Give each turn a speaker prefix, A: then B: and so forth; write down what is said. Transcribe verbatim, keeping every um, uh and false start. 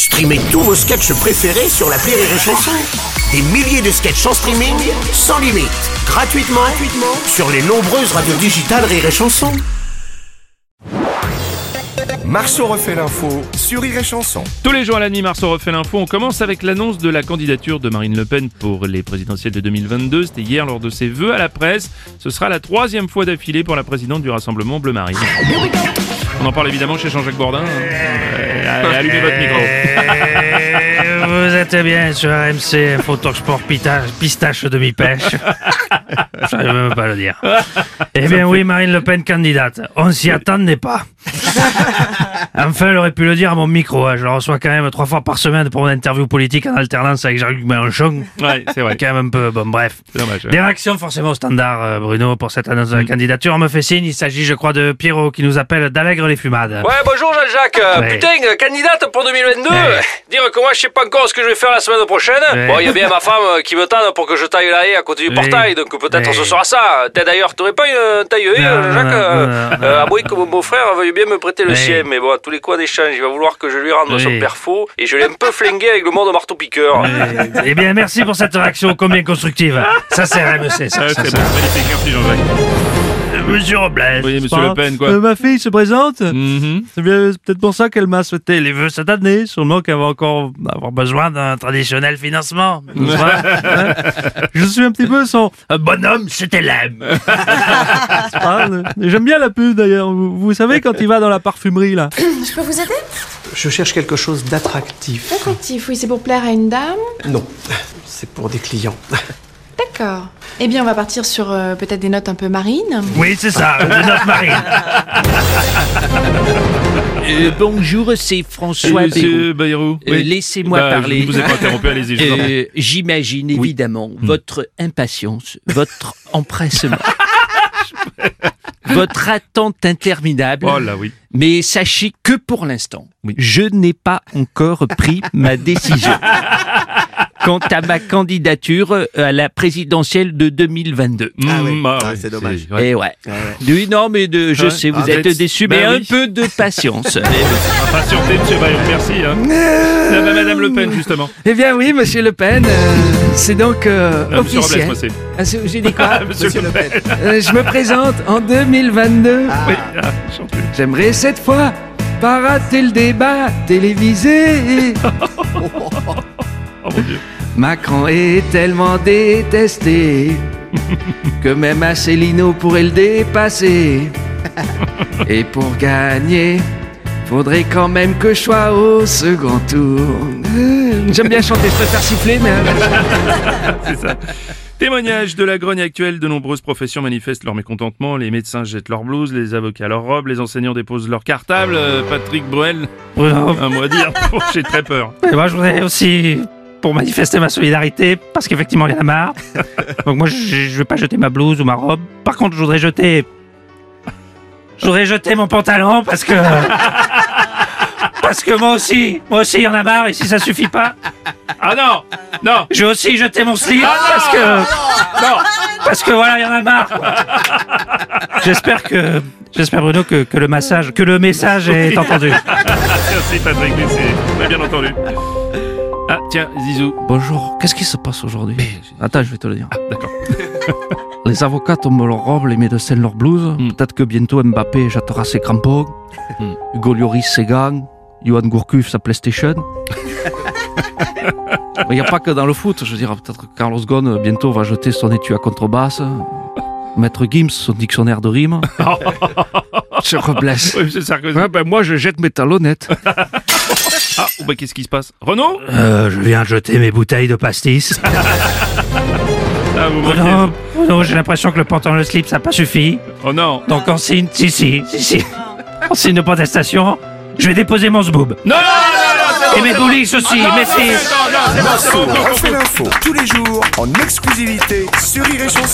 A: Streamez tous vos sketchs préférés sur l'appli Rire et Chanson. Des milliers de sketchs en streaming, sans limite, gratuitement, gratuitement sur les nombreuses radios digitales Rire et Chanson.
B: Marceau refait l'info sur Rire et Chanson.
C: Tous les jours à la nuit, Marceau refait l'info. On commence avec l'annonce de la candidature de Marine Le Pen pour les présidentielles de deux mille vingt-deux. C'était hier lors de ses vœux à la presse. Ce sera la troisième fois d'affilée pour la présidente du Rassemblement Bleu Marine. On en parle évidemment chez Jean-Jacques Bourdin. Euh, allumez votre micro.
D: Vous êtes bien sur R M C, Photosport pistache, pistache demi-pêche. J'arrive même pas à le dire. Eh bien oui, Marine Le Pen candidate. On s'y attendait pas. Enfin, elle aurait pu le dire à mon micro. Hein. Je le reçois quand même trois fois par semaine pour mon interview politique en alternance avec Jean-Luc Mélenchon.
C: Ouais, c'est vrai.
D: Quand même un peu... Bon, bref.
C: C'est dommage. Ouais.
D: Des réactions forcément au standard, euh, Bruno, pour cette annonce de la
C: Mm.
D: candidature. On me fait signe, il s'agit, je crois, de Pierrot qui nous appelle d'Allègre les Fumades.
E: Ouais, bonjour Jean-Jacques. Euh,
D: Ouais.
E: Putain, euh, candidate pour deux mille vingt-deux.
D: Ouais.
E: Dire que moi, je sais pas encore ce que je vais faire la semaine prochaine.
D: Ouais.
E: Bon, il y a bien ma femme euh, qui me tente pour que je taille la haie à côté du
D: Ouais.
E: portail, donc peut-être
D: Ouais.
E: ce sera ça. T'as d'ailleurs, t'aurais pas une taille haie,
D: Non,
E: Jacques,
D: non,
E: euh,
D: non, non,
E: euh,
D: non.
E: à moins que mon beau-frère veuille bien me prêter le
D: Ouais.
E: sien, mais bon, à tous les coups d'échange, il va vouloir que je lui rende
D: Ouais.
E: son père faux, et je l'ai un peu flingué avec le mot de marteau-piqueur.
D: Euh, eh bien, merci pour cette réaction combien constructive. Ça, c'est R M C, ça.
C: Ah,
D: ça,
C: c'est
D: ça.
C: bon, magnifique, merci Jean-Jacques.
D: Monsieur Robles.
C: Oui, monsieur
D: Pas-
C: Le Pen, quoi.
D: Euh, ma fille se présente.
C: Mhm.
D: C'est bien, c'est peut-être pour ça qu'elle m'a souhaité les vœux cette année. Sûrement qu'elle va encore avoir besoin d'un traditionnel financement. N'est-ce pas, hein? Je suis un petit peu son euh, bonhomme, c'était l'aime. J'aime bien la pub d'ailleurs. Vous, vous savez quand il va dans la parfumerie là.
F: Je peux vous aider?
G: Je cherche quelque chose d'attractif.
F: Attractif, oui, c'est pour plaire à une dame.
G: Non, c'est pour des clients.
F: D'accord. Eh bien, on va partir sur euh, peut-être des notes un peu marines.
D: Oui, c'est ça, de notre marine.
H: Euh, bonjour, c'est François Bayrou.
C: Monsieur Bayrou.
H: Euh, laissez-moi
C: Bah,
H: parler.
C: Je ne vous ai pas interrompu, allez-y. Je vous en prie.
H: Euh, J'imagine évidemment votre impatience, votre empressement, votre attente interminable.
C: Oh là, oui.
H: Mais sachez que pour l'instant,
C: Oui.
H: je n'ai pas encore pris ma décision quant à ma candidature à la présidentielle de deux mille vingt-deux.
B: Ah oui.
C: Mm, ah
B: Ah,
C: ouais,
B: c'est dommage.
C: ouais.
H: Et ouais.
B: Ouais, ouais.
H: Oui, non, mais de, je
C: Ouais.
H: sais, vous
C: Ah,
H: êtes
C: vous êtes-
H: déçus,
C: bah
H: mais
C: oui.
H: un peu de patience.
C: Patientez, monsieur Bayrou, merci. Hein. Ah, bah, Madame Le Pen, justement.
H: Eh bien oui, Monsieur Le Pen, euh, c'est donc euh,
C: Ah, monsieur Robles,
H: officiel.
C: moi, c'est.
H: Ah, c'est- j'ai dit quoi
C: Ah, monsieur,
B: Monsieur
C: Le
B: Le
C: Pen.
B: Pen.
H: Euh, Je me présente en deux mille vingt-deux.
C: Oui, ah, enchanté.
H: J'aimerais cette fois pas rater le débat télévisé.
C: Oh mon Dieu.
H: Macron est tellement détesté que même Asselineau pourrait le dépasser. Et pour gagner, faudrait quand même que je sois au second tour. Euh, J'aime bien chanter, je préfère siffler, mais...
C: C'est ça. Témoignage de la grogne actuelle, de nombreuses professions manifestent leur mécontentement. Les médecins jettent leur blouse, les avocats leur robe, les enseignants déposent leur cartable. Euh, Patrick Bruel,
D: Bruno.
C: un mot à dire. Oh, j'ai très peur.
D: Et moi, je voudrais aussi, pour manifester ma solidarité, parce qu'effectivement, il y en a marre. Donc moi, je, je vais pas jeter ma blouse ou ma robe. Par contre, je voudrais jeter... Je voudrais jeter mon pantalon parce que... Parce que moi aussi, moi aussi, il y en a marre, et si ça suffit pas,
C: Ah non, non.
D: je vais aussi jeter mon slip parce que...
C: Non.
D: Parce que voilà, il y en a marre, quoi. J'espère que... J'espère, Bruno, que, que le massage, que le message est entendu.
C: Merci Patrick, merci. On a bien entendu. Ah tiens, Zizou.
H: Bonjour, qu'est-ce qui se passe aujourd'hui? Attends, je vais te le dire.
C: Ah, d'accord.
H: Les avocats tombent leur robe, les médecins leur blouse.
C: Mm.
H: Peut-être que bientôt Mbappé jettera ses crampons.
C: Mm.
H: Hugo Lloris ses gants. Johan Gourcuff sa PlayStation. Il n'y a pas que dans le foot. Je veux dire, peut-être que Carlos Ghosn bientôt va jeter son étui à contrebasse. Maître Gims son dictionnaire de rimes. Je reblesse.
C: Oui, monsieur Sarkozy.
H: Ouais, ben moi je jette mes talonnettes.
C: Ah, oh, bah qu'est-ce qui se passe? Renaud?
D: Euh, je viens de jeter mes bouteilles de pastis.
C: Ah, vous manquez.
D: Bruno, Bruno, j'ai l'impression que le pantalon et le slip, ça n'a pas suffi.
C: Oh non.
D: Donc en signe, si, si, si, si. En signe de protestation, je vais déposer mon zboob.
C: Non, non, non, non,
D: Et mes boulis aussi, mes filles.
B: Marceau refait l'info tous les jours en exclusivité sur Rire et Chanson.